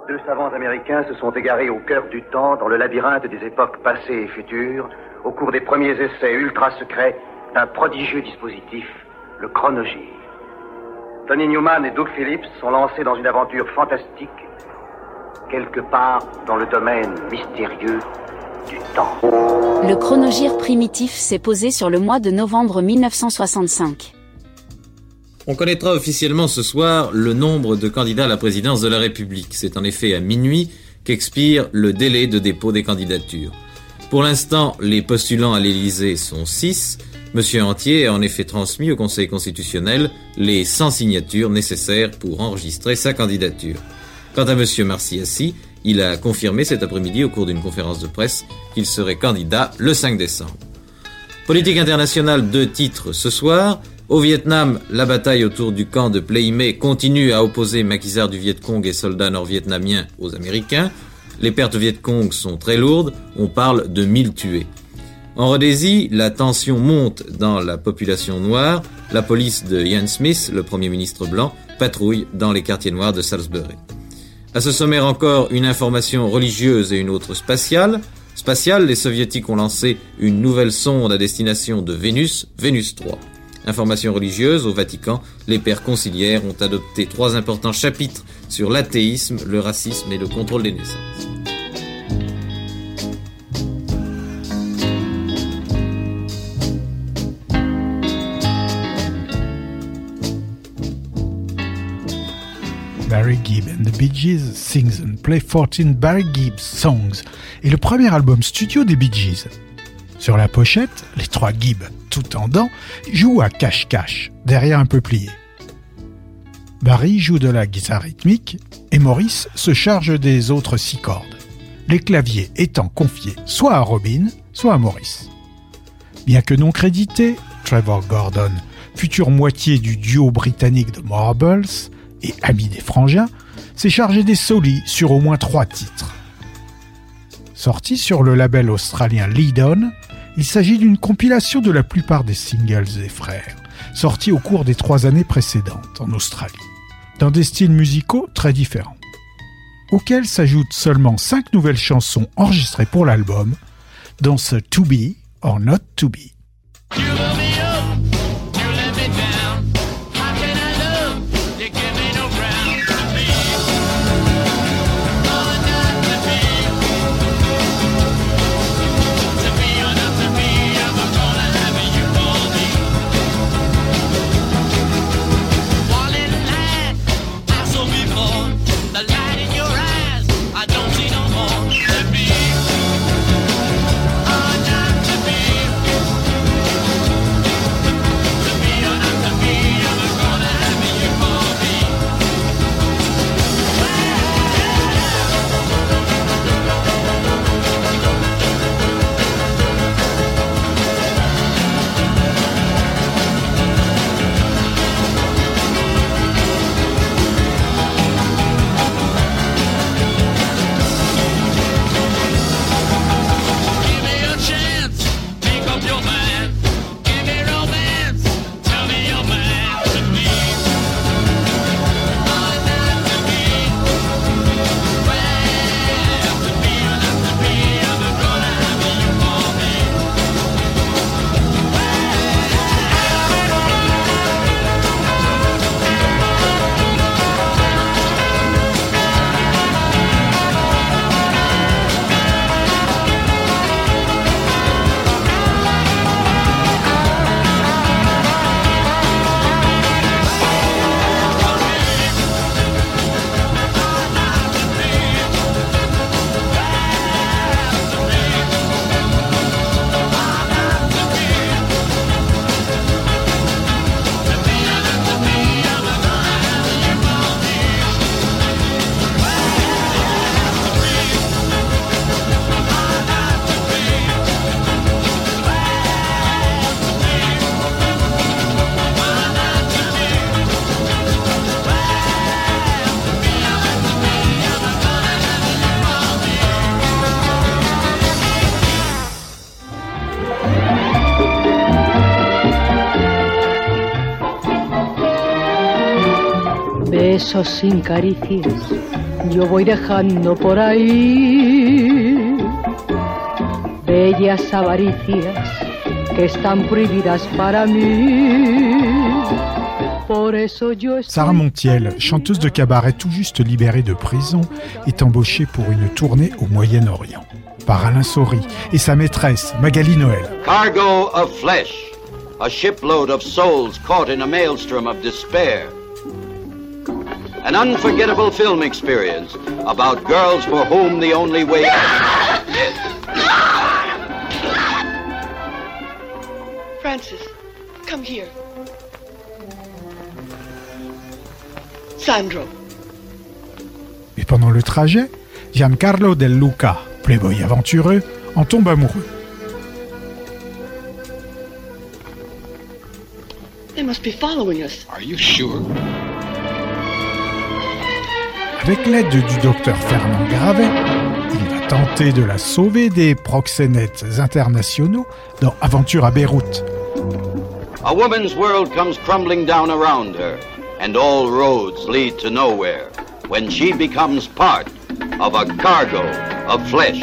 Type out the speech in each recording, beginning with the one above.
Deux savants américains se sont égarés au cœur du temps, dans le labyrinthe des époques passées et futures, au cours des premiers essais ultra-secrets d'un prodigieux dispositif, le chronogir. Tony Newman et Doug Phillips sont lancés dans une aventure fantastique, quelque part dans le domaine mystérieux du temps. Le chronogir primitif s'est posé sur le mois de novembre 1965. On connaîtra officiellement ce soir le nombre de candidats à la présidence de la République. C'est en effet à minuit qu'expire le délai de dépôt des candidatures. Pour l'instant, les postulants à l'Élysée sont 6. Monsieur Antier a en effet transmis au Conseil constitutionnel les 100 signatures nécessaires pour enregistrer sa candidature. Quant à monsieur Marciassi, il a confirmé cet après-midi au cours d'une conférence de presse qu'il serait candidat le 5 décembre. Politique internationale, 2 titres ce soir. Au Vietnam, la bataille autour du camp de Plei My continue à opposer maquisards du Viet Cong et soldats nord-vietnamiens aux Américains. Les pertes Viet Cong sont très lourdes, on parle de 1000 tués. En Rhodésie, la tension monte dans la population noire. La police de Ian Smith, le premier ministre blanc, patrouille dans les quartiers noirs de Salisbury. À ce sommaire encore, une information religieuse et une autre spatiale. Spatiale, les soviétiques ont lancé une nouvelle sonde à destination de Vénus, Vénus 3. Information religieuse, au Vatican, les pères conciliaires ont adopté 3 importants chapitres sur l'athéisme, le racisme et le contrôle des naissances. Barry Gibb and the Bee Gees sings and play 14 Barry Gibb songs est le premier album studio des Bee Gees. Sur la pochette, les 3 Gibb, tout en dents, jouent à cache-cache, derrière un peuplier. Barry joue de la guitare rythmique et Maurice se charge des autres 6 cordes, les claviers étant confiés soit à Robin, soit à Maurice. Bien que non crédité, Trevor Gordon, future moitié du duo britannique de Marbles et ami des frangins, s'est chargé des solis sur au moins 3 titres. Sorti sur le label australien Lead On, il s'agit d'une compilation de la plupart des singles des frères, sortis au cours des 3 années précédentes en Australie, dans des styles musicaux très différents, auxquels s'ajoutent seulement 5 nouvelles chansons enregistrées pour l'album, dont ce To Be or Not To Be. eso sin caricias yo voy dejando por ahí bellas avaricias que están prohibidas para mí. Por eso yo estoy... Sarah Montiel, chanteuse de cabaret tout juste libérée de prison, est embauchée pour une tournée au Moyen-Orient par Alain Saury et sa maîtresse Magali Noël. Cargo of flesh, a shipload of souls caught in a maelstrom of despair. An unforgettable film experience about girls for whom the only way out is Francis, come here. Sandro. Et pendant le trajet, Giancarlo Del Luca, playboy aventureux, en tombe amoureux. They must be following us. Are you sure? Avec l'aide du docteur Fernand Gravet, il va tenter de la sauver des proxénètes internationaux dans Aventure à Beyrouth. A woman's world comes crumbling down around her, and all roads lead to nowhere when she becomes part of a cargo of flesh.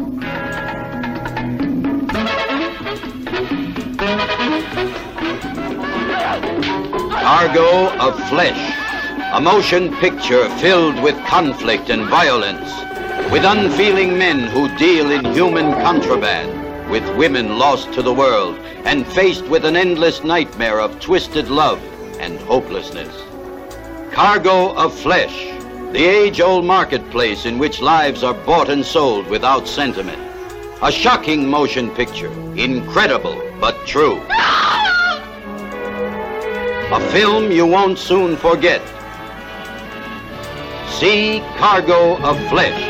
Cargo of Flesh, a motion picture filled with conflict and violence, with unfeeling men who deal in human contraband, with women lost to the world and faced with an endless nightmare of twisted love and hopelessness. Cargo of Flesh, the age-old marketplace in which lives are bought and sold without sentiment. A shocking motion picture, incredible but true. A film you won't soon forget. See Cargo of Flesh.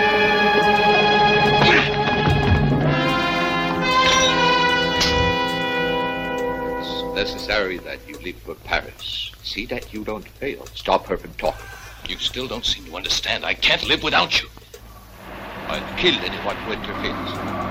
It's necessary that you leave for Paris. See that you don't fail. Stop her from talking. You still don't seem to understand. I can't live without you. I'll kill anyone who interferes.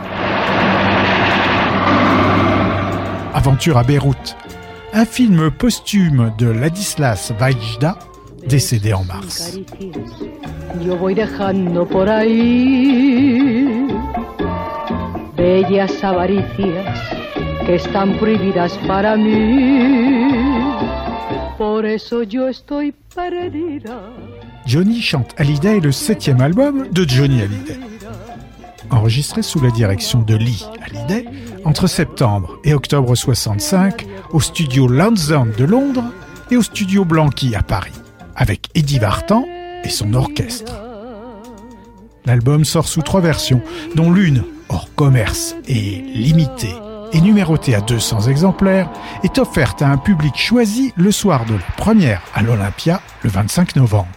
Aventure à Beyrouth, un film posthume de Ladislas Vajda, décédé en mars. Yo voy dejando por ahí bellas avaricias que están prohibidas para mí. Por eso yo estoy perdida. Johnny chante Hallyday est le 7e album de Johnny Hallyday. Enregistré sous la direction de Lee Hallyday entre septembre et octobre 65 au studio Lansdowne de Londres et au studio Blanqui à Paris, avec Eddie Vartan et son orchestre. L'album sort sous 3 versions, dont l'une, hors commerce et limitée, et numérotée à 200 exemplaires, est offerte à un public choisi le soir de la première à l'Olympia le 25 novembre.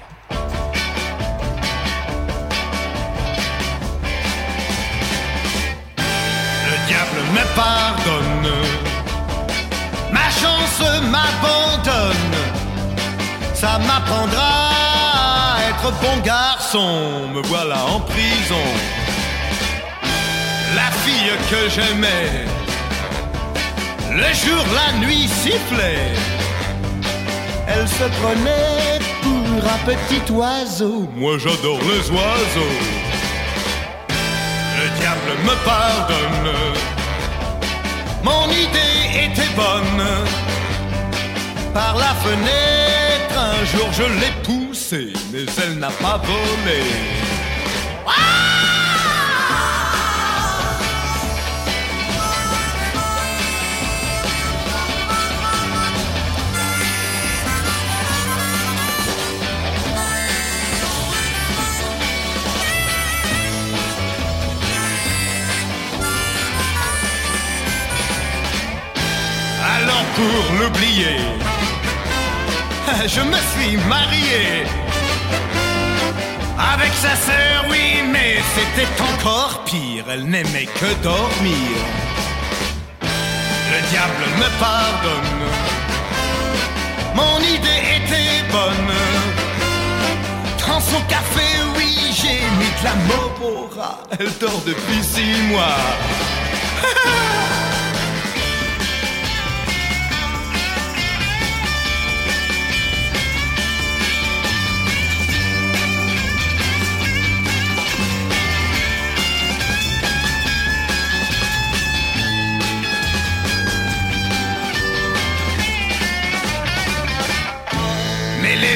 Me pardonne, ma chance m'abandonne, ça m'apprendra à être bon garçon, me voilà en prison. La fille que j'aimais, le jour, la nuit sifflait, elle se prenait pour un petit oiseau, moi j'adore les oiseaux. Le diable me pardonne, mon idée était bonne. Par la fenêtre, un jour je l'ai poussée, mais elle n'a pas volé. Alors pour l'oublier, je me suis marié avec sa sœur, oui, mais c'était encore pire, elle n'aimait que dormir. Le diable me pardonne, mon idée était bonne. Dans son café, oui, j'ai mis de la Mopora, elle dort depuis 6 mois.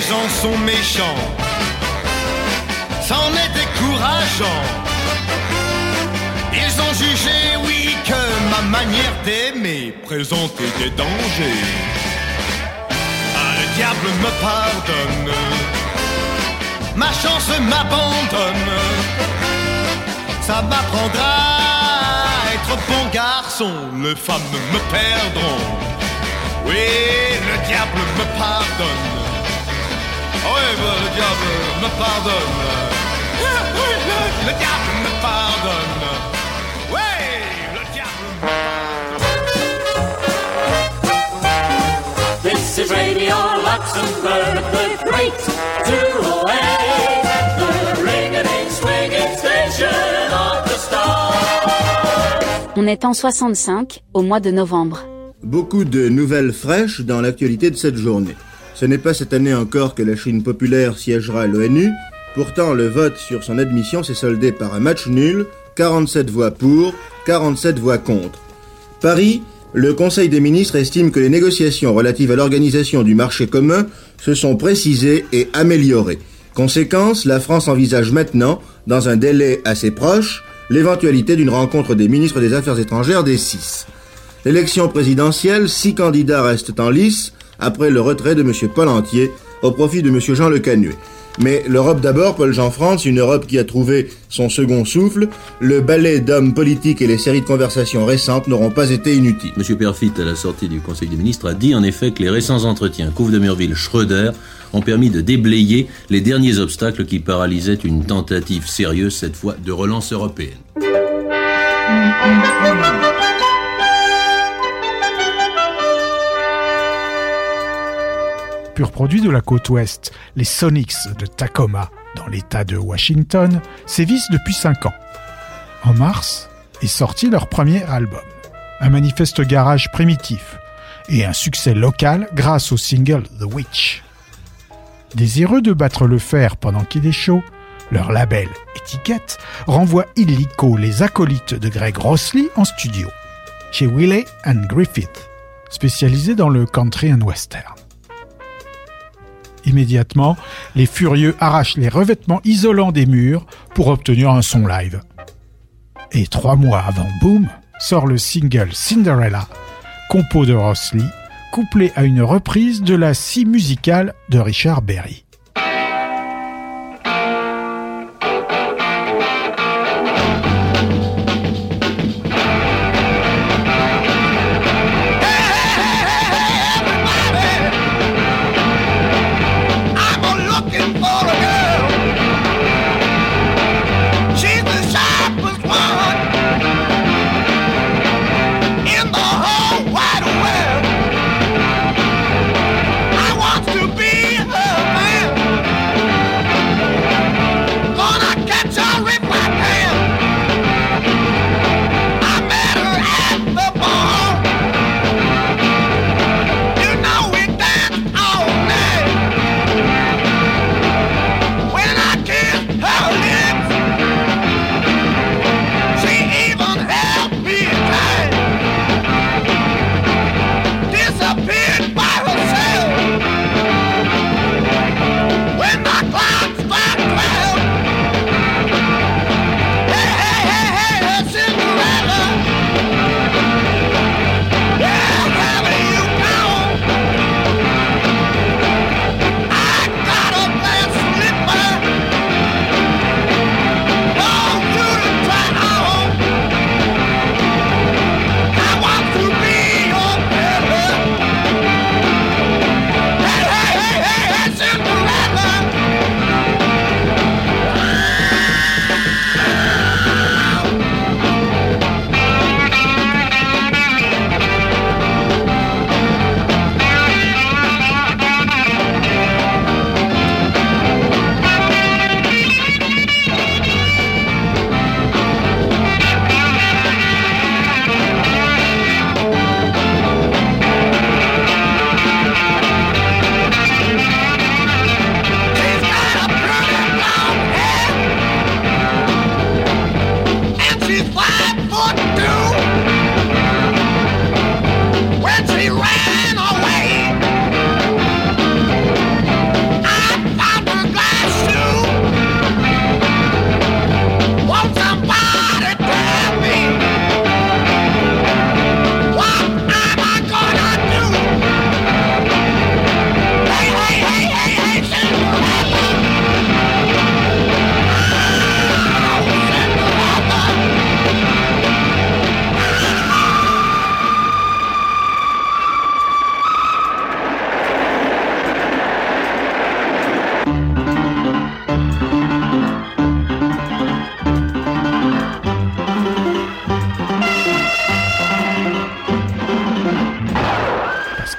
gens sont méchants, c'en est décourageant. Ils ont jugé, oui, que ma manière d'aimer présentait des dangers. Ah, le diable me pardonne, ma chance m'abandonne. Ça m'apprendra à être bon garçon, les femmes me perdront. Oui, le diable me pardonne. Oui, le diable me pardonne. Le diable me pardonne. Oui, le diable me pardonne. This is Radio Luxembourg, the great 208, the ring-a-ding swinging station of the stars. On est en 65, au mois de novembre. Beaucoup de nouvelles fraîches dans l'actualité de cette journée. Ce n'est pas cette année encore que la Chine populaire siégera à l'ONU. Pourtant, le vote sur son admission s'est soldé par un match nul, 47 voix pour, 47 voix contre. Paris, le Conseil des ministres estime que les négociations relatives à l'organisation du marché commun se sont précisées et améliorées. Conséquence, la France envisage maintenant, dans un délai assez proche, l'éventualité d'une rencontre des ministres des Affaires étrangères des 6. L'élection présidentielle, 6 candidats restent en lice après le retrait de M. Pollentier au profit de M. Jean Le Canuet. Mais l'Europe d'abord, Paul-Jean France, une Europe qui a trouvé son second souffle, le ballet d'hommes politiques et les séries de conversations récentes n'auront pas été inutiles. M. Perfit, à la sortie du Conseil des ministres, a dit en effet que les récents entretiens Couve de Murville-Schröder ont permis de déblayer les derniers obstacles qui paralysaient une tentative sérieuse, cette fois, de relance européenne. Pur produit de la côte ouest, les Sonics de Tacoma, dans l'État de Washington, sévissent depuis 5 ans. En mars est sorti leur premier album, un manifeste garage primitif, et un succès local grâce au single The Witch. Désireux de battre le fer pendant qu'il est chaud, leur label Étiquette renvoie illico les acolytes de Greg Rossley en studio, chez Willey & Griffith, spécialisé dans le country and western. Immédiatement, les furieux arrachent les revêtements isolants des murs pour obtenir un son live. Et 3 mois avant Boom, sort le single Cinderella, compo de Rossley, couplé à une reprise de la scie musicale de Richard Berry. I want to be her man.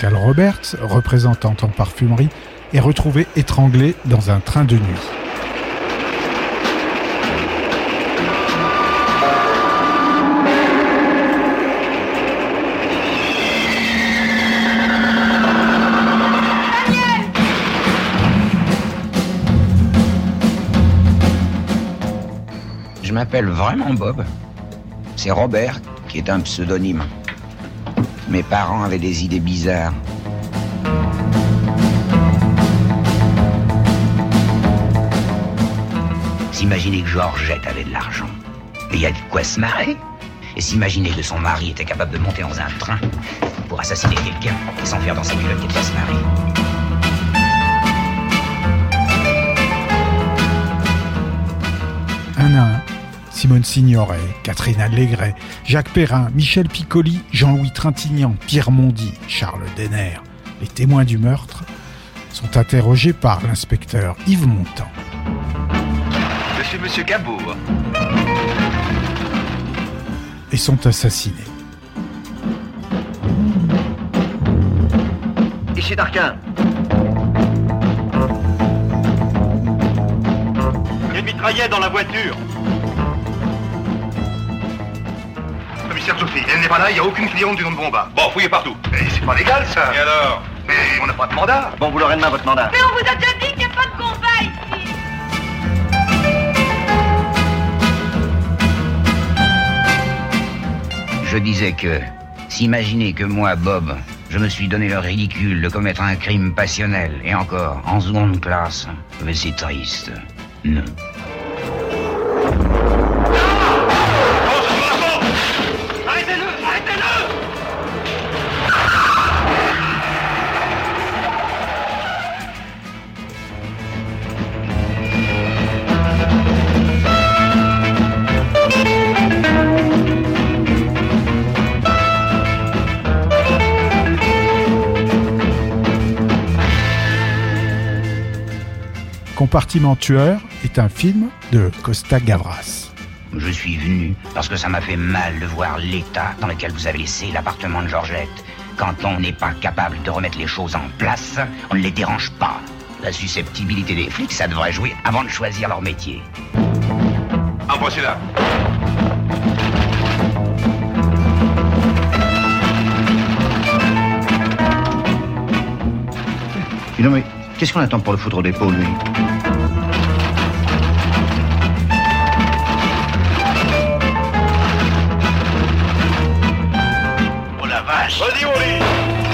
Pascal Roberts, représentante en parfumerie, est retrouvée étranglée dans un train de nuit. Je m'appelle vraiment Bob. C'est Robert qui est un pseudonyme. Mes parents avaient des idées bizarres. S'imaginer que Georgette avait de l'argent. Et il y a de quoi se marrer. Et s'imaginer que son mari était capable de monter dans un train pour assassiner quelqu'un et s'enfuir dans ses culottes et de quoi se marrer. Un à un, Simone Signoret, Catherine Allégret, Jacques Perrin, Michel Piccoli, Jean-Louis Trintignant, Pierre Mondy, Charles Denner, les témoins du meurtre, sont interrogés par l'inspecteur Yves Montand. Je suis Monsieur Cabourg. Et sont assassinés. Ici Darquin. Il mitraillait dans la voiture. Commissaire Sophie, elle n'est pas là, il n'y a aucune cliente du nom de Bomba. Bon, fouillez partout. Mais c'est pas légal ça. Et alors? Mais on n'a pas de mandat. Bon, vous l'aurez demain votre mandat. Mais on vous a déjà dit qu'il n'y a pas de combat ici. Je disais que, s'imaginer que moi, Bob, je me suis donné le ridicule de commettre un crime passionnel, et encore, en seconde classe, mais c'est triste. Non. Arrêtez-le! Arrêtez-le! Compartiment tueur est un film de Costa Gavras. Je suis venu parce que ça m'a fait mal de voir l'état dans lequel vous avez laissé l'appartement de Georgette. Quand on n'est pas capable de remettre les choses en place, on ne les dérange pas. La susceptibilité des flics, ça devrait jouer avant de choisir leur métier. En voici là. Non mais, qu'est-ce qu'on attend pour le foutre au dépôt, lui? Oh la vache! Vas-y, mon lit!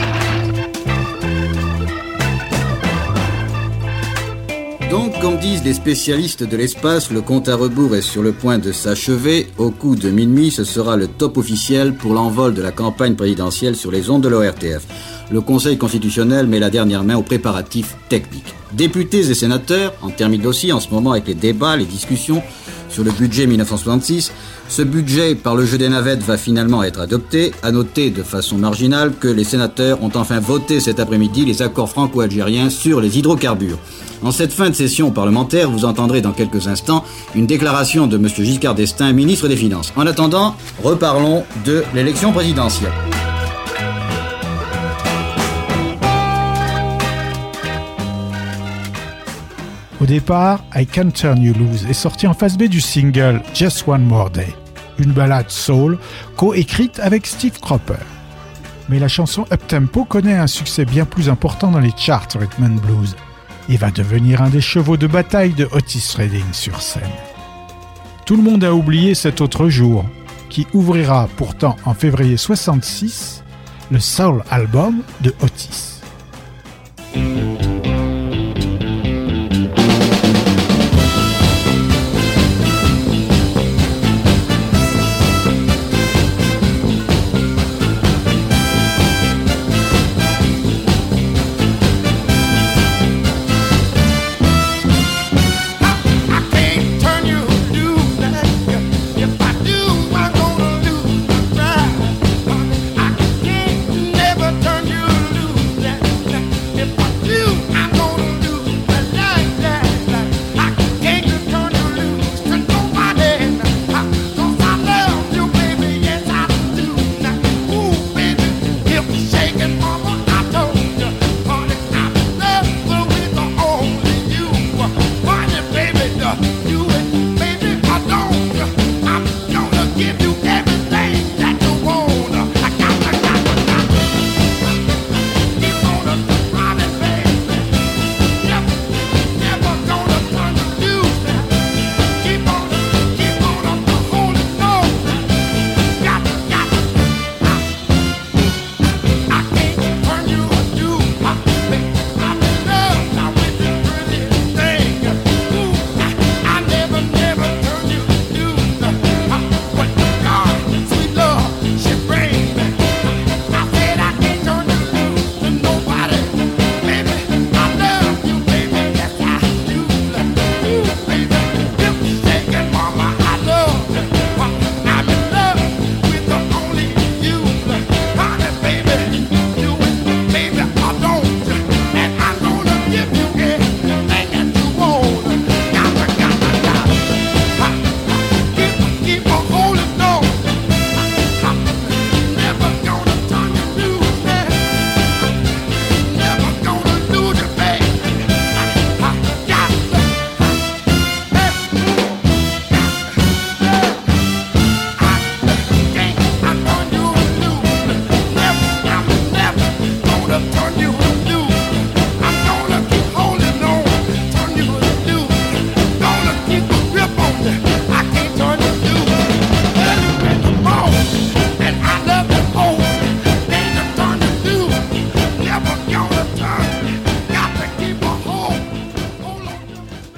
Donc, comme disent les spécialistes de l'espace, le compte à rebours est sur le point de s'achever. Au coup de minuit, ce sera le top officiel pour l'envol de la campagne présidentielle sur les ondes de l'ORTF. Le Conseil constitutionnel met la dernière main aux préparatifs techniques. Députés et sénateurs en terminent aussi en ce moment avec les débats, les discussions sur le budget 1966. Ce budget, par le jeu des navettes, va finalement être adopté. À noter de façon marginale que les sénateurs ont enfin voté cet après-midi les accords franco-algériens sur les hydrocarbures. En cette fin de session parlementaire, vous entendrez dans quelques instants une déclaration de M. Giscard d'Estaing, ministre des Finances. En attendant, reparlons de l'élection présidentielle. Au départ, I Can't Turn You Loose est sorti en face B du single Just One More Day, une ballade soul co-écrite avec Steve Cropper. Mais la chanson Uptempo connaît un succès bien plus important dans les charts rhythm and blues et va devenir un des chevaux de bataille de Otis Redding sur scène. Tout le monde a oublié cet autre jour, qui ouvrira pourtant en février 1966 le Soul Album de Otis. You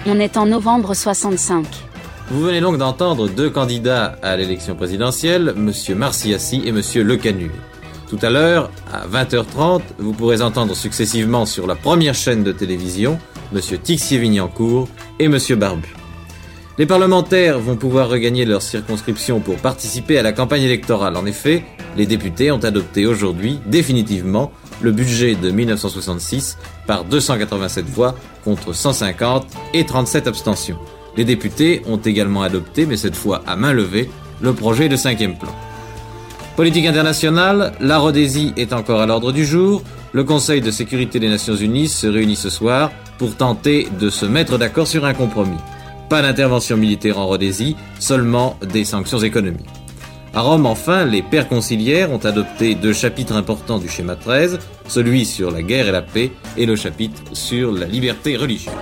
On est en novembre 65. Vous venez donc d'entendre deux candidats à l'élection présidentielle, M. Marciassi et M. Lecanu. Tout à l'heure, à 20h30, vous pourrez entendre successivement sur la première chaîne de télévision M. Tixier-Vignancourt et M. Barbu. Les parlementaires vont pouvoir regagner leur circonscription pour participer à la campagne électorale. En effet, les députés ont adopté aujourd'hui, définitivement, le budget de 1966 par 287 voix contre 150 et 37 abstentions. Les députés ont également adopté, mais cette fois à main levée, le projet de 5e plan. Politique internationale, la Rhodésie est encore à l'ordre du jour. Le Conseil de sécurité des Nations Unies se réunit ce soir pour tenter de se mettre d'accord sur un compromis. Pas d'intervention militaire en Rhodésie, seulement des sanctions économiques. À Rome, enfin, les pères conciliaires ont adopté deux chapitres importants du schéma 13, celui sur la guerre et la paix et le chapitre sur la liberté religieuse.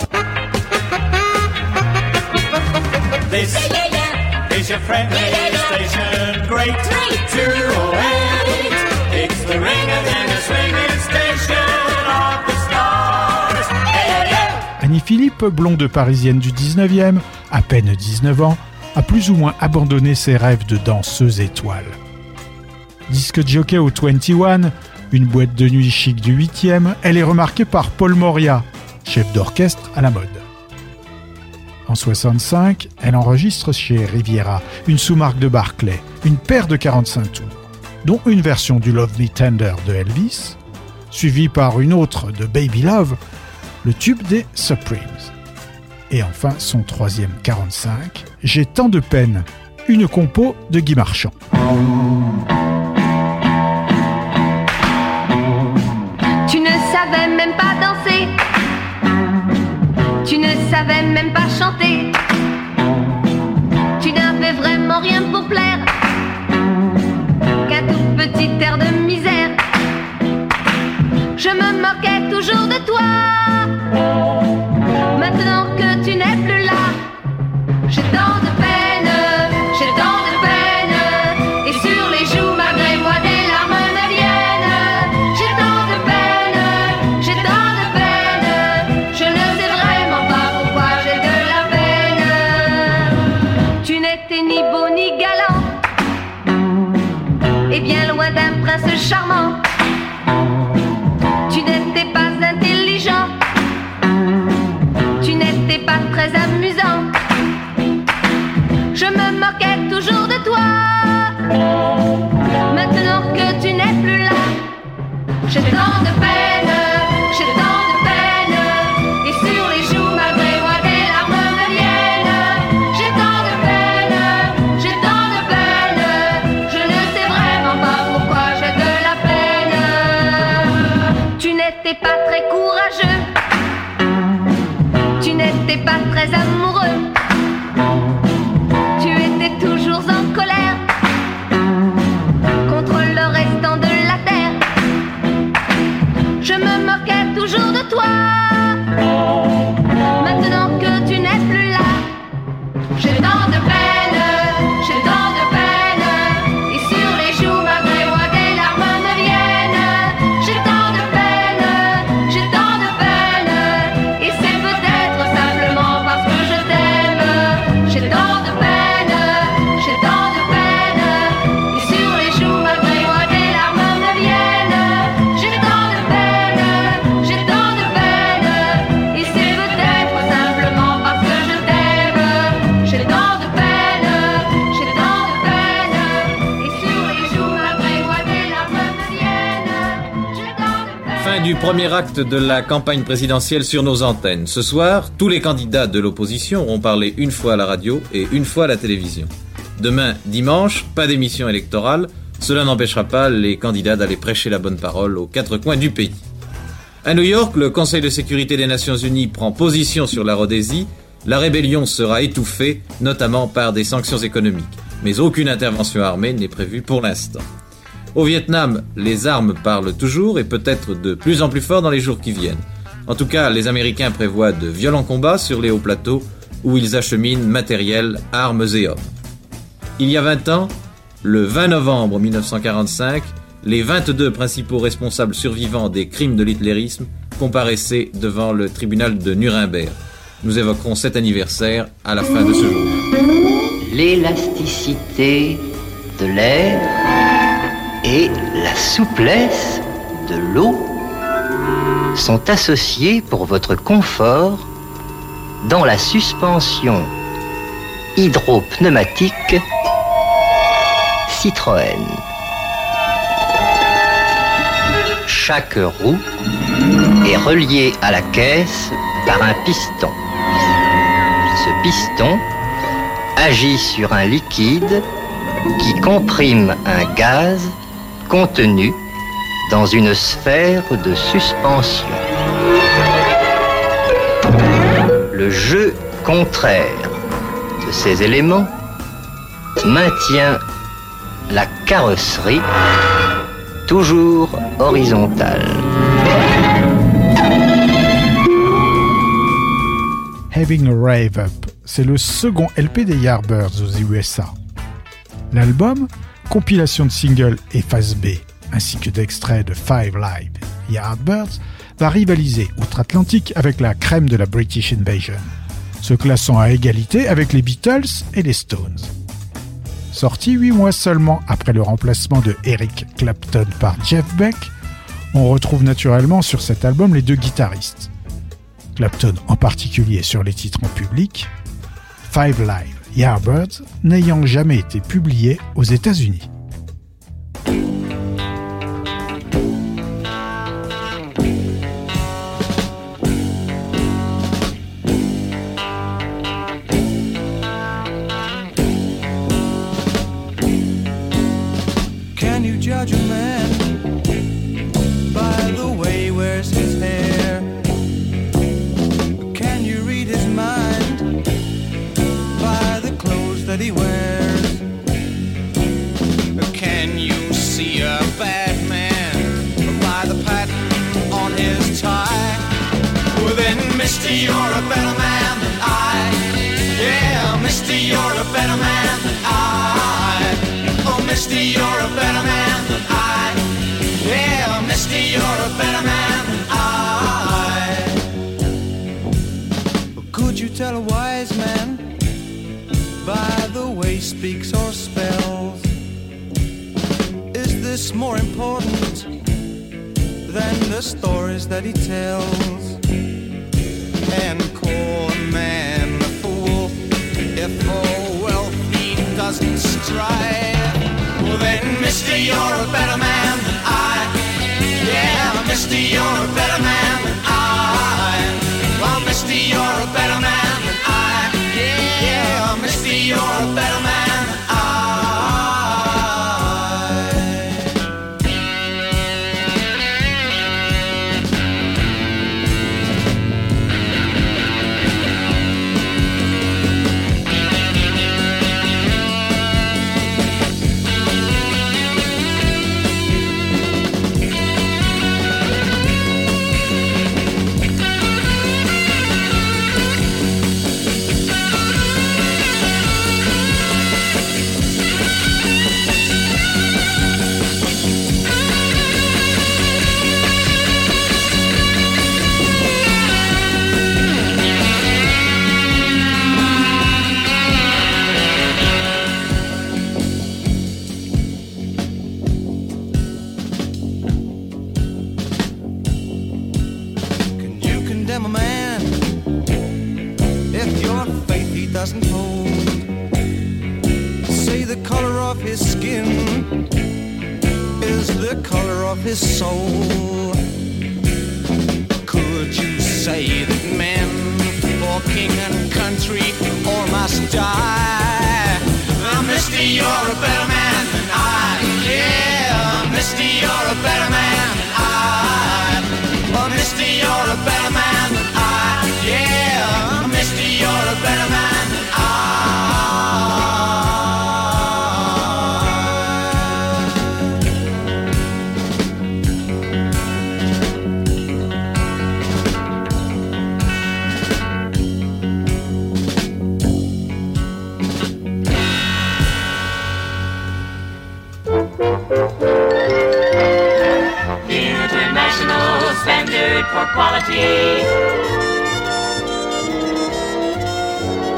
This is your friendly station, Great 208. It's the ring-a-ding-a swinging station of the stars. Annie Philippe, blonde parisienne du 19e, à peine 19 ans, a plus ou moins abandonné ses rêves de danseuse étoile. Disque jockey au 21, une boîte de nuit chic du 8e, elle est remarquée par Paul Moria, chef d'orchestre à la mode. En 65, elle enregistre chez Riviera, une sous-marque de Barclay, une paire de 45 tours, dont une version du Love Me Tender de Elvis, suivie par une autre de Baby Love, le tube des Supremes. Et enfin, son troisième 45, J'ai tant de peine, une compo de Guy Marchand. Tu ne savais même pas danser, tu ne savais même pas chanter, tu n'avais vraiment rien pour plaire qu'un tout petit air de misère. Je me moquais toujours de toi. Maintenant que tu n'es plus là, j'ai tant de peine, j'ai tant de peine, et sur les joues malgré moi des larmes me viennent. J'ai tant de peine, j'ai tant de peine, je ne sais vraiment pas pourquoi j'ai de la peine. Tu n'étais ni beau ni galant, et bien loin d'un prince charmant. Tu n'étais pas intelligent, tu n'étais pas très amusant. Je me moquais toujours de toi. Maintenant que tu n'es plus là, j'ai tant de peine, j'ai tant de peine, et sur les joues malgré moi des larmes me viennent. J'ai tant de peine, j'ai tant de peine, je ne sais vraiment pas pourquoi j'ai de la peine. Tu n'étais pas très courageux, tu n'étais pas très amoureux, tu étais toujours en colère contre le restant de la terre. Je me moquais toujours de toi. Maintenant que tu n'es plus là, j'ai tant de peine, j'ai tant de peine, et sur les joues malgré moi des larmes me viennent. J'ai tant de peine, j'ai tant de peine, et c'est peut-être simplement parce que je t'aime. J'ai tant de peine, j'ai tant de peine, et sur les joues malgré moi des larmes me viennent. J'ai tant de peine, j'ai tant de peine, et c'est peut-être simplement parce que je t'aime. J'ai tant de peine, j'ai tant de peine, et sur les joues malgré moi des larmes me viennent. J'ai tant de peine. Fin du premier acte de la campagne présidentielle sur nos antennes. Ce soir, tous les candidats de l'opposition auront parlé une fois à la radio et une fois à la télévision. Demain, dimanche, pas d'émission électorale. Cela n'empêchera pas les candidats d'aller prêcher la bonne parole aux quatre coins du pays. À New York, le Conseil de sécurité des Nations Unies prend position sur la Rhodésie. La rébellion sera étouffée, notamment par des sanctions économiques. Mais aucune intervention armée n'est prévue pour l'instant. Au Vietnam, les armes parlent toujours et peut-être de plus en plus fort dans les jours qui viennent. En tout cas, les Américains prévoient de violents combats sur les hauts plateaux où ils acheminent matériel, armes et hommes. Il y a 20 ans, le 20 novembre 1945, les 22 principaux responsables survivants des crimes de l'hitlérisme comparaissaient devant le tribunal de Nuremberg. Nous évoquerons cet anniversaire à la fin de ce journal. L'élasticité de l'air et la souplesse de l'eau sont associés pour votre confort dans la suspension hydropneumatique Citroën. Chaque roue est reliée à la caisse par un piston. Ce piston agit sur un liquide qui comprime un gaz contenu dans une sphère de suspension. Le jeu contraire de ces éléments maintient la carrosserie toujours horizontale. Having a Rave Up, c'est le second LP des Yardbirds aux USA. L'album, compilation de singles et face B, ainsi que d'extraits de Five Live Yardbirds, va rivaliser outre-Atlantique avec la crème de la British Invasion, se classant à égalité avec les Beatles et les Stones. Sorti 8 mois seulement après le remplacement de Eric Clapton par Jeff Beck, on retrouve naturellement sur cet album les deux guitaristes. Clapton en particulier sur les titres en public, Five Live Yardbirds n'ayant jamais été publié aux États-Unis. Can you judge a man by the way he wears his hair? Can you read his mind by the clothes that he wears? Can you see a bad man by the pattern on his tie? Well then, mister, you're a better man than I. Yeah, mister, you're a better man than I. Oh, mister, you're a better man than I. Yeah, mister, you're a better man than I. Could you tell a wise man by the way he speaks or spells? Is this more important than the stories that he tells? And call a man a fool if for wealth he doesn't strive. Well then, mister, you're a better man than I. Yeah, mister, you're a better man than I. Well, mister, you're a better man than I. Yeah, mister, you're a better man than I. A man if your faith he doesn't hold. Say the color of his skin is the color of his soul. Could you say that men for king and country all must die? Now, mister, you're a better man than I. Yeah, mister, you're a better man than I. Oh, mister, you're a better man than I. Yeah, mister, you're a better man than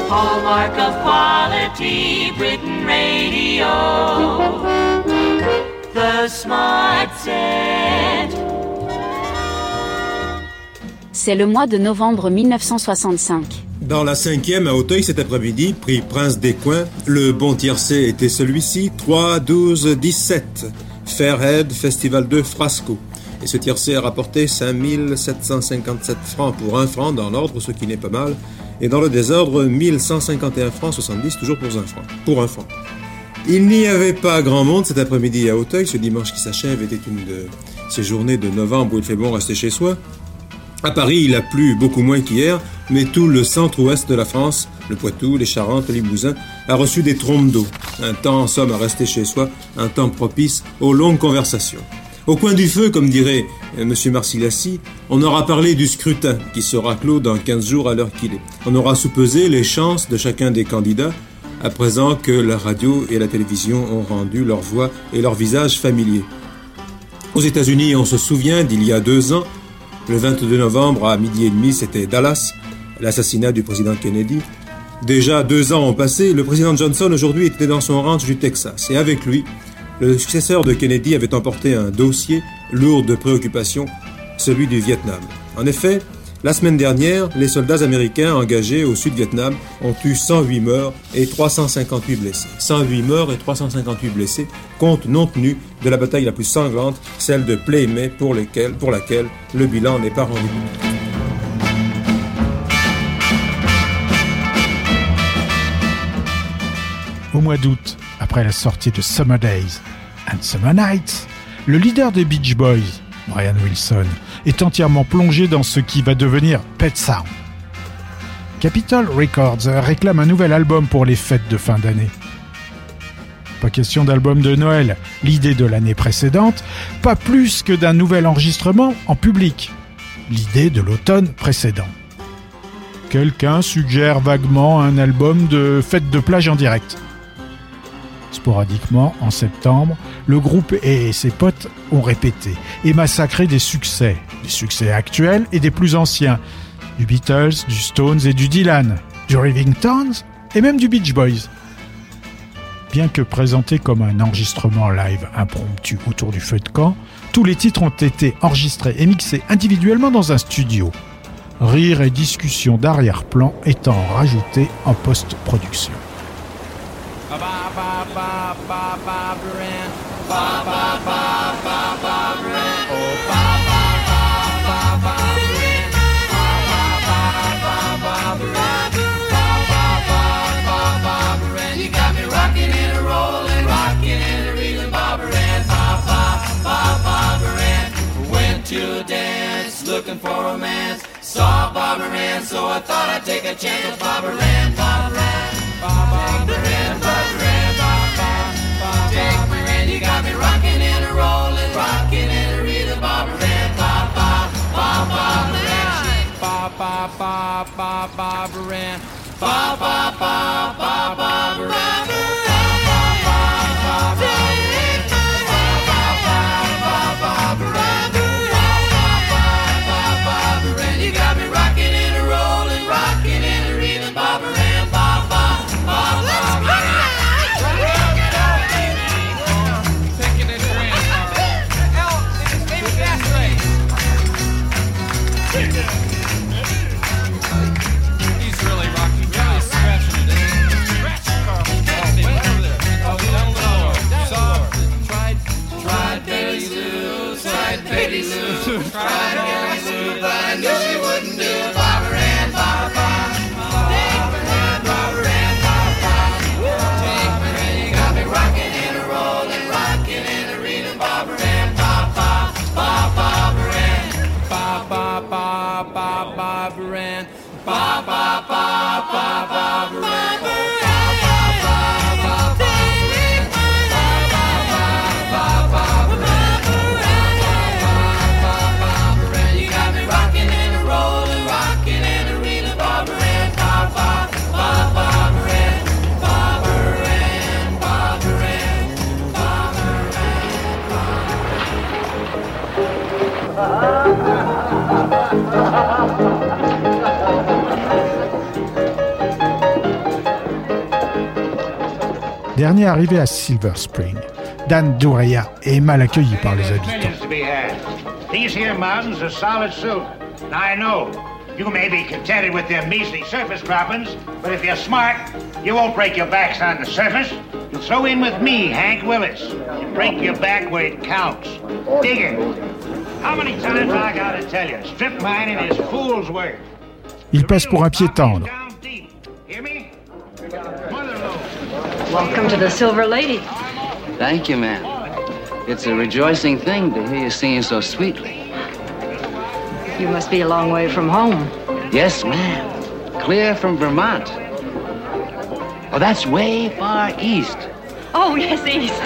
hallmark of quality Britain radio. The Smart Set. C'est le mois de novembre 1965. Dans la 5e à Auteuil cet après-midi, prix Prince des Coins, le bon tiercé était celui-ci, 3, 12, 17. Fairhead, Festival de Frasco. Et ce tiercé a rapporté 5 757 francs pour 1 franc dans l'ordre, ce qui n'est pas mal. Et dans le désordre, 1151 francs 70, toujours pour 1 franc. Il n'y avait pas grand monde cet après-midi à Auteuil. Ce dimanche qui s'achève était une de ces journées de novembre où il fait bon rester chez soi. À Paris, il a plu beaucoup moins qu'hier, mais tout le centre-ouest de la France, le Poitou, les Charentes, le Limousin, a reçu des trombes d'eau. Un temps, en somme, à rester chez soi, un temps propice aux longues conversations. Au coin du feu, comme dirait M. Marsilassi, on aura parlé du scrutin, qui sera clos dans 15 jours à l'heure qu'il est. On aura soupesé les chances de chacun des candidats, à présent que la radio et la télévision ont rendu leur voix et leur visage familiers. Aux États-Unis, on se souvient d'il y a 2 ans, le 22 novembre à 12h30, c'était Dallas, l'assassinat du président Kennedy. Déjà 2 ans ont passé, le président Johnson aujourd'hui était dans son ranch du Texas. Et avec lui, le successeur de Kennedy avait emporté un dossier lourd de préoccupations, celui du Vietnam. En effet, la semaine dernière, les soldats américains engagés au Sud-Vietnam ont eu 108 morts et 358 blessés. 108 morts et 358 blessés, compte non tenu de la bataille la plus sanglante, celle de Plei-Mei, pour laquelle le bilan n'est pas rendu public. Au mois d'août, après la sortie de Summer Days and Summer Nights, le leader des Beach Boys, Brian Wilson, est entièrement plongé dans ce qui va devenir Pet Sound. Capitol Records réclame un nouvel album pour les fêtes de fin d'année. Pas question d'album de Noël, l'idée de l'année précédente, pas plus que d'un nouvel enregistrement en public, l'idée de l'automne précédent. Quelqu'un suggère vaguement un album de fête de plage en direct. Sporadiquement, en septembre, le groupe et ses potes ont répété et massacré des succès actuels et des plus anciens, du Beatles, du Stones et du Dylan, du Rolling Stones et même du Beach Boys. Bien que présentés comme un enregistrement live impromptu autour du feu de camp, tous les titres ont été enregistrés et mixés individuellement dans un studio. Rires et discussions d'arrière-plan étant rajoutés en post-production. Looking for romance, saw Barbara Ann, so I thought I'd take a chance with Barbara Ann, Barbara Ann, Barbara Ann, Barbara Ann, take me in, you got me rocking and a rolling, rocking and a reeling, Barbara Ann, Barbara Ann, Barbara Ann, Barbara Ann. He's really rocking, really scratching it. dernier arrivé à Silver Spring. Dan Duryea est mal accueilli par les habitants. These here mountains are solid silver. Now I know you may be contented with their measly surface droppings, but if you're smart, you won't break your backs on the surface. You'll throw in with me, Hank Willis. You break your back where it counts. Digging. How many times I gotta tell you, strip mining is fool's work. Il passe pour un pied tendre. Hear me? Welcome to the Silver Lady. Thank you, ma'am. It's a rejoicing thing to hear you singing so sweetly. You must be a long way from home. Yes, ma'am. Clear from Vermont. Oh, that's way far east. Oh, yes, east.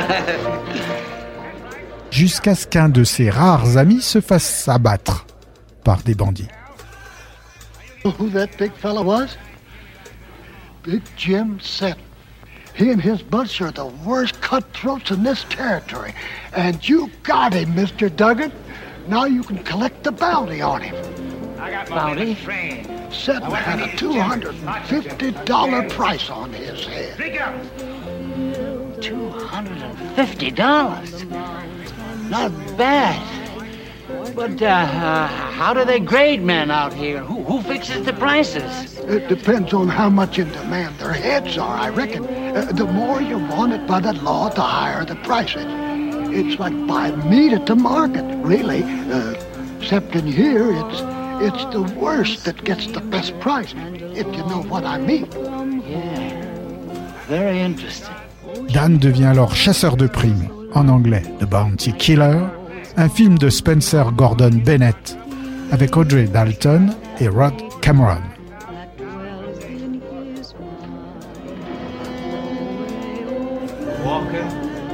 Jusqu'à ce qu'un de ses rares amis se fasse abattre par des bandits. Who that big fella was? Big Jim Seton. He and his bunch are the worst cutthroats in this territory. And you got him, Mr. Duggan. Now you can collect the bounty on him. Bounty? Seton had a $250 price on his head. $250? Not bad. But how do they grade men out here? Who fixes the prices? It depends on how much in demand their heads are, I reckon. The more you want it by the law, the higher the price is. It's like buying meat at the market, really. Except in here, it's the worst that gets the best price, if you know what I mean. Yeah, very interesting. Dan devient alors chasseur de primes, en anglais The Bounty Killer, un film de Spencer Gordon Bennett avec Audrey Dalton et Rod Cameron. Walker.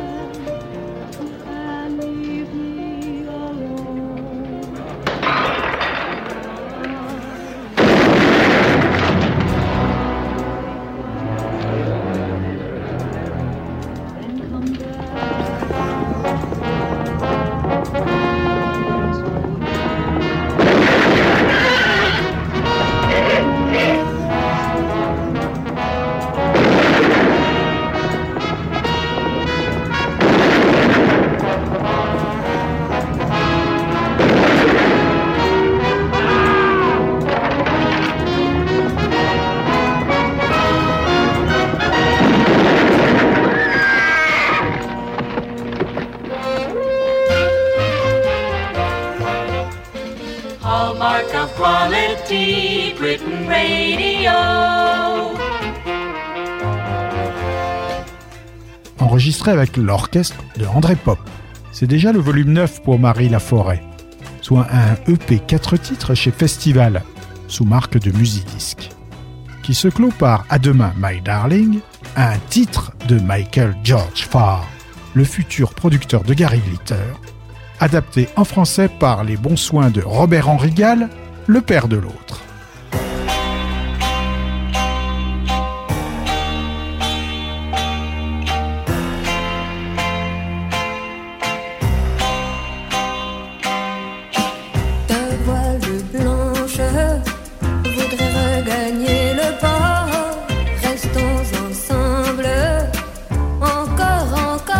Hallmark of quality, Britain Radio. Enregistré avec l'orchestre de André Pop. C'est déjà le volume 9 pour Marie Laforêt, soit un EP 4 titres chez Festival, sous marque de Musidisc, qui se clôt par À demain, My Darling, un titre de Michael George Farr, le futur producteur de Gary Glitter, adapté en français par les bons soins de Robert-Henri Gall, le père de l'autre. Ta voile blanche voudrait regagner le port. Restons ensemble, encore.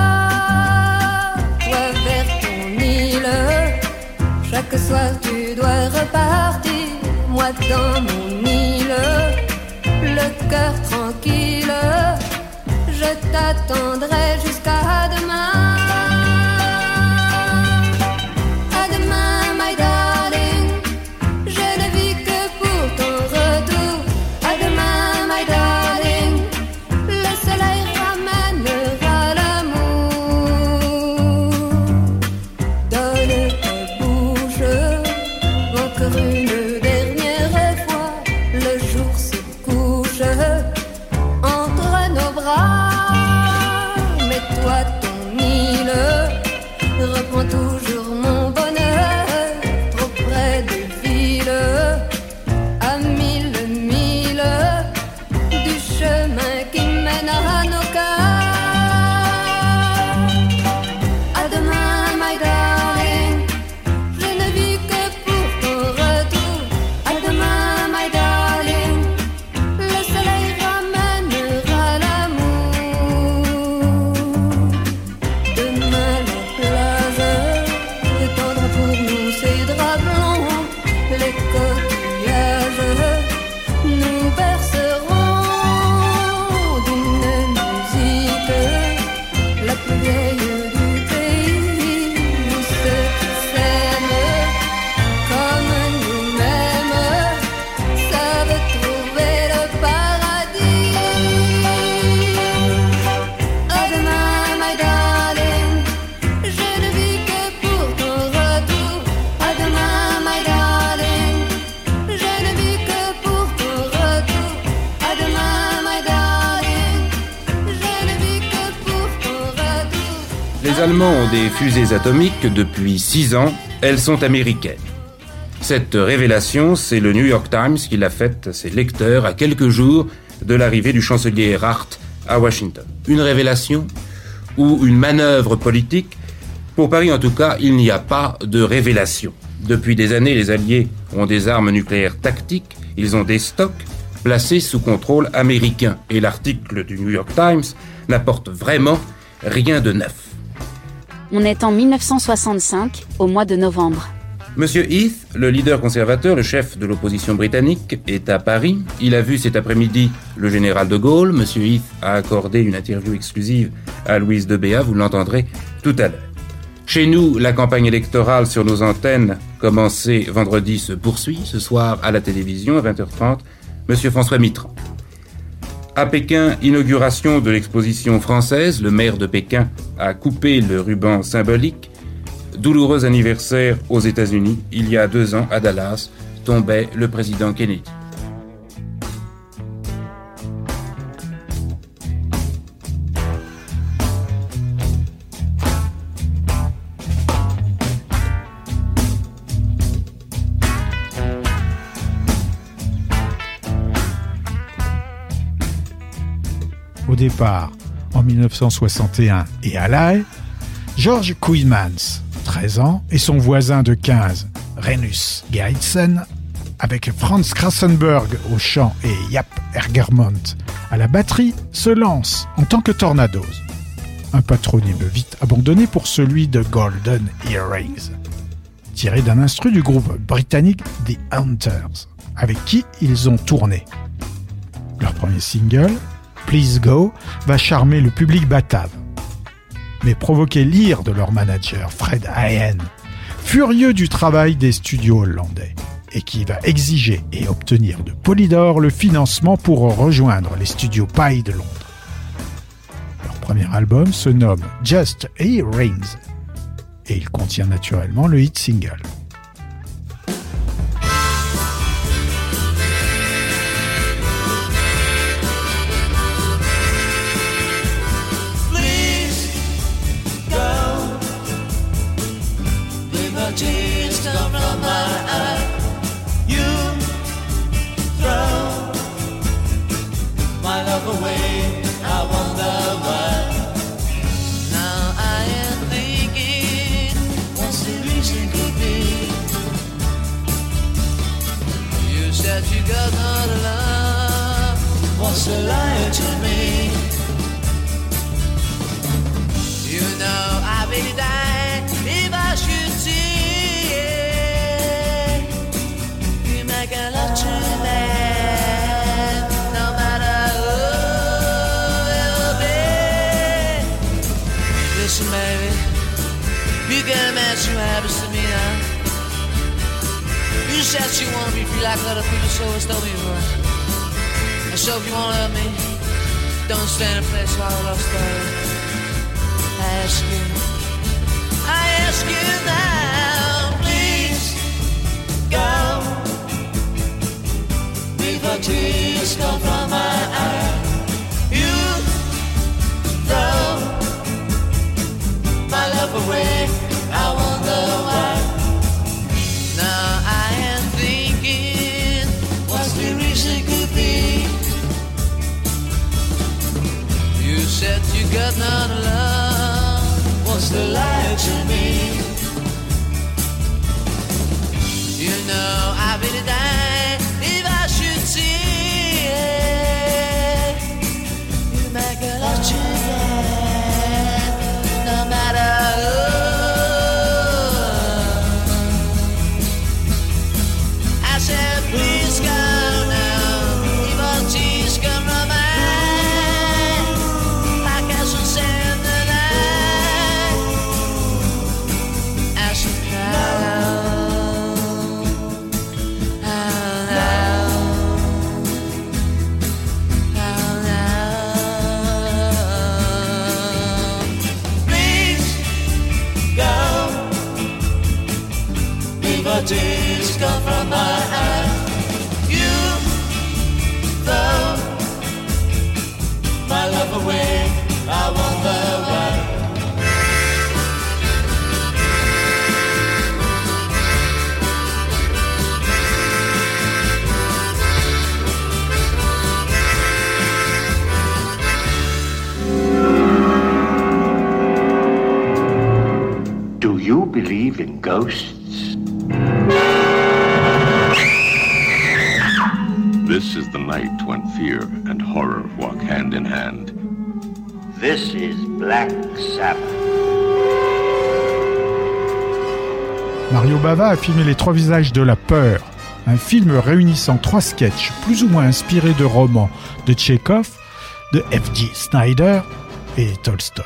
Toi vers ton île, chaque soir tu dois repartir. Moi dans mon île, le cœur tranquille, je t'attendrai jusqu'à demain. À demain, my darling, je ne vis que pour ton retour. À demain, my darling, le soleil ramènera l'amour. Donne ta bouche, encore une dernière fois. Le jour se couche entre nos bras. Mets-toi ton île, reprends toujours mon bonheur. Trop près des villes, à mille milles du chemin qui mène à nos cœurs. À demain, my darling, je ne vis que pour ton retour. À demain, my darling, les Allemands ont des fusées atomiques depuis 6 ans, elles sont américaines. Cette révélation, c'est le New York Times qui l'a faite à ses lecteurs à quelques jours de l'arrivée du chancelier Erhardt à Washington. Une révélation ou une manœuvre politique? Pour Paris, en tout cas, il n'y a pas de révélation. Depuis des années, les Alliés ont des armes nucléaires tactiques, ils ont des stocks placés sous contrôle américain. Et l'article du New York Times n'apporte vraiment rien de neuf. On est en 1965, au mois de novembre. Monsieur Heath, le leader conservateur, le chef de l'opposition britannique, est à Paris. Il a vu cet après-midi le général de Gaulle. Monsieur Heath a accordé une interview exclusive à Louise de Béat, vous l'entendrez tout à l'heure. Chez nous, la campagne électorale sur nos antennes, commencée vendredi, se poursuit. Ce soir, à la télévision, à 20h30, Monsieur François Mitterrand. À Pékin, inauguration de l'exposition française. Le maire de Pékin a coupé le ruban symbolique. Douloureux anniversaire aux États-Unis. Il y a 2 ans, à Dallas, tombait le président Kennedy. Au départ, en 1961 et à La Haye, George Koymans, 13 ans, et son voisin de 15, Renus Gerritsen, avec Franz Krassenberg au chant et Jaap Ergermont à la batterie, se lancent en tant que Tornadoes. Un patronyme vite abandonné pour celui de Golden Earrings, tiré d'un instru du groupe britannique The Hunters, avec qui ils ont tourné. Leur premier single, Please Go, va charmer le public batave, mais provoquer l'ire de leur manager Fred Haen, furieux du travail des studios hollandais, et qui va exiger et obtenir de Polydor le financement pour rejoindre les studios Pye de Londres. Leur premier album se nomme Just Earrings, et il contient naturellement le hit single. Tears come from my eye. You throw my love away. I wonder why. Now I am thinking, what's the reason could be? You said you got not love. What's the lie to me? You know I will die if I should see. Listen, baby, you can imagine what happens to me now. You said you want me free like other people, so it's told me right. And so if you want to love me, don't stand in place while I lost I ask you now, please go. Before tears come from my eyes, you throw my love away. I wonder why. Now I am thinking, what's the reason could be? You said you got none of love. What's the lie to me? You know I really die if I should see it. You make a lot to that, no matter who. I said please go now, even tears come from my eyes, like I should send the night. I should cry. Tears come from my eyes. You throw my love away. I wonder why. ghosts. This is the night when fear and horror walk hand in hand. This is Black Sabbath. Mario Bava a filmé Les Trois Visages de la Peur, un film réunissant 3 sketchs plus ou moins inspirés de romans de Tchekhov, de F.G. Snyder et Tolstoï.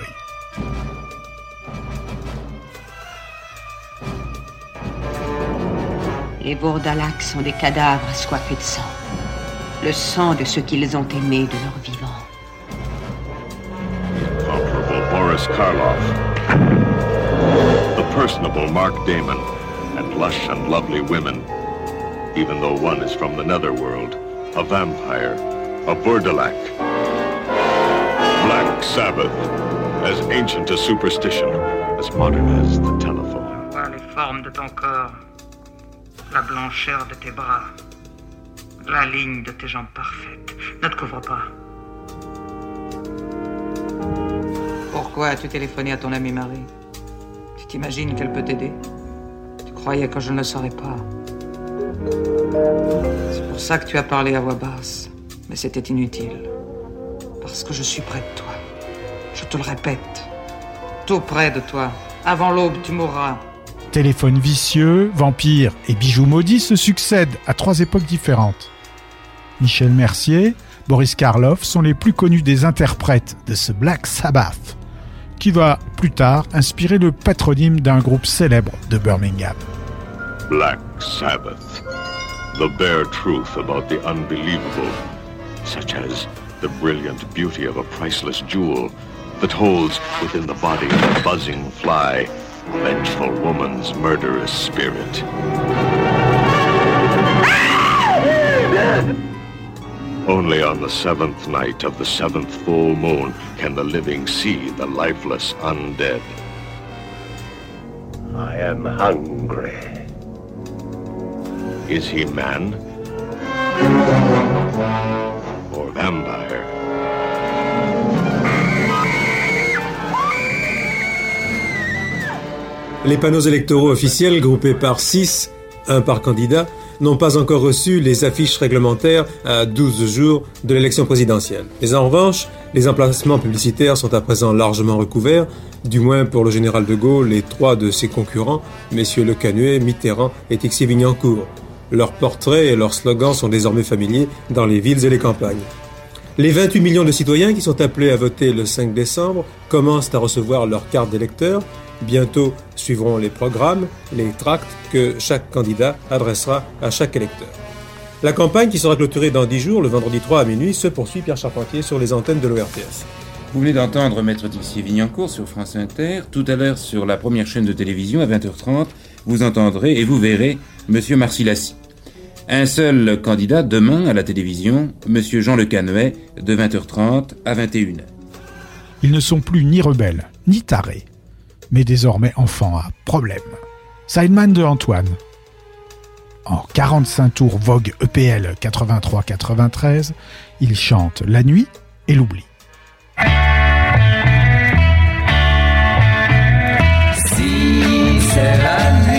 Les Bourdalacs sont des cadavres assoiffés de sang. Le sang de ceux qu'ils ont aimés de leur vivant. Incomparable Boris Karloff. The personable Mark Damon. And lush and lovely women. Even though one is from the netherworld. A vampire. A Bourdalac. Black Sabbath. As ancient as superstition. As modern as the telephone. Vois les formes de ton corps. La blancheur de tes bras. La ligne de tes jambes parfaites. Ne te couvre pas. Pourquoi as-tu téléphoné à ton amie Marie? Tu t'imagines qu'elle peut t'aider? Tu croyais que je ne le saurais pas. C'est pour ça que tu as parlé à voix basse. Mais c'était inutile. Parce que je suis près de toi. Je te le répète. Tout près de toi. Avant l'aube, tu mourras. Téléphone vicieux, vampire et bijoux maudits se succèdent à 3 époques différentes. Michel Mercier, Boris Karloff sont les plus connus des interprètes de ce Black Sabbath, qui va plus tard inspirer le patronyme d'un groupe célèbre de Birmingham. Black Sabbath. The bare truth about the unbelievable, such as the brilliant beauty of a priceless jewel that holds within the body of a buzzing fly vengeful woman's murderous spirit. Only on the 7th night of the 7th full moon can the living see the lifeless undead. I am hungry. Is he man or vampire? Les panneaux électoraux officiels, groupés par 6, un par candidat, n'ont pas encore reçu les affiches réglementaires à 12 jours de l'élection présidentielle. Mais en revanche, les emplacements publicitaires sont à présent largement recouverts, du moins pour le général de Gaulle et 3 de ses concurrents, messieurs Le Canuet, Mitterrand et Tixier-Vignancourt. Leurs portraits et leurs slogans sont désormais familiers dans les villes et les campagnes. Les 28 millions de citoyens qui sont appelés à voter le 5 décembre commencent à recevoir leur carte d'électeur. Bientôt suivront les programmes, les tracts que chaque candidat adressera à chaque électeur. La campagne, qui sera clôturée dans 10 jours, le vendredi 3 à minuit, se poursuit, Pierre Charpentier, sur les antennes de l'ORTS. Vous venez d'entendre Maître Tixier-Vignancourt sur France Inter. Tout à l'heure, sur la première chaîne de télévision, à 20h30, vous entendrez et vous verrez Monsieur Marcilassi. Un seul candidat demain à la télévision, Monsieur Jean Le Canuet, de 20h30 à 21h. Ils ne sont plus ni rebelles, ni tarés, mais désormais enfants à problème. Sideman de Antoine. En 45 tours Vogue EPL 83-93, il chante La nuit et l'oubli. Si c'est la nuit